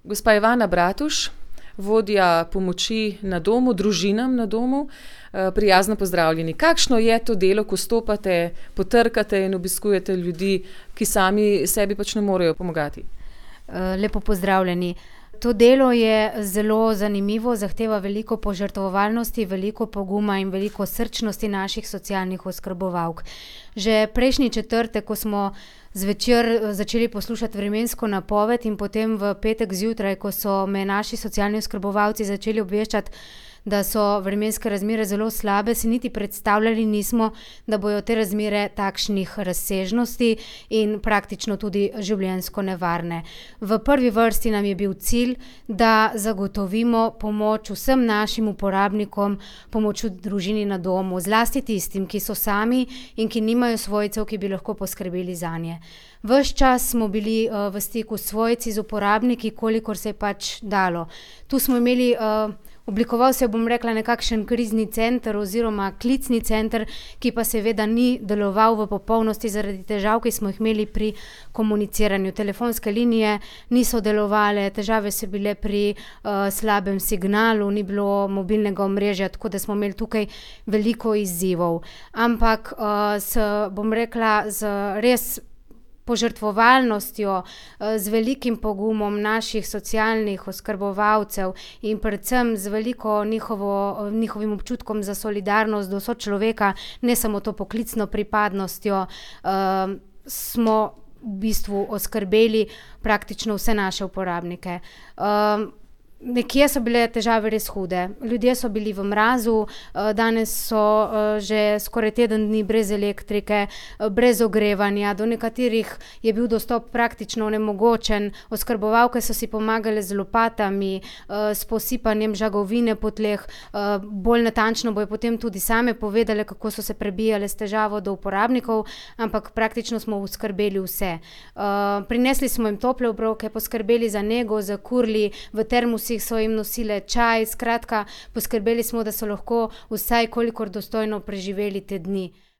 Gospa Ivana Bratuš, vodja pomoči na domu, družinam na domu. Prijazno pozdravljeni. Kakšno je to delo, ko stopate, potrkate in obiskujete ljudi, ki sami sebi pač ne morejo pomagati? Lepo pozdravljeni. To delo je zelo zanimivo, zahteva veliko požrtvovalnosti, veliko poguma in veliko srčnosti naših socialnih oskrbovalk. Že prejšnji četrtek, ko smo zvečer začeli poslušati vremensko napoved in potem v petek zjutraj, ko so me naši socialni oskrbovalci začeli obveščati, da so vremenske razmere zelo slabe, si niti predstavljali nismo, da bojo te razmere takšnih razsežnosti in praktično tudi življenjsko nevarne. V prvi vrsti nam je bil cilj, da zagotovimo pomoč vsem našim uporabnikom, pomoč v družini na domu, zlasti tistim, ki so sami in ki nimajo svojcev, ki bi lahko poskrbeli zanje. Ves čas smo bili v stiku s svojci, z uporabniki, kolikor se je pač dalo. Tu smo imeli oblikoval se, bom rekla, nekakšen krizni center oziroma klicni center, ki pa seveda ni deloval v popolnosti zaradi težav, ki smo jih imeli pri komuniciranju. Telefonske linije niso delovale, težave so bile pri slabem signalu, ni bilo mobilnega omrežja, tako da smo imeli tukaj veliko izzivov. Ampak bom rekla, z res požrtvovalnostjo, z velikim pogumom naših socialnih oskrbovalcev in predvsem z veliko njihovim občutkom za solidarnost do sočloveka, ne samo to poklicno pripadnostjo, smo v bistvu oskrbeli praktično vse naše uporabnike. Nekje so bile težave res hude. Ljudje so bili v mrazu, danes so že skoraj teden dni brez elektrike, brez ogrevanja, do nekaterih je bil dostop praktično onemogočen. Oskrbovalke so si pomagale z lopatami, s posipanjem žagovine po tleh, bolj natančno bojo potem tudi same povedale, kako so se prebijale s težavo do uporabnikov, ampak praktično smo oskrbeli vse. Prinesli smo jim tople obroke, poskrbeli za nego, zakurili, v termosih so jim nosile čaj, skratka, poskrbeli smo, da so lahko vsaj kolikor dostojno preživeli te dni.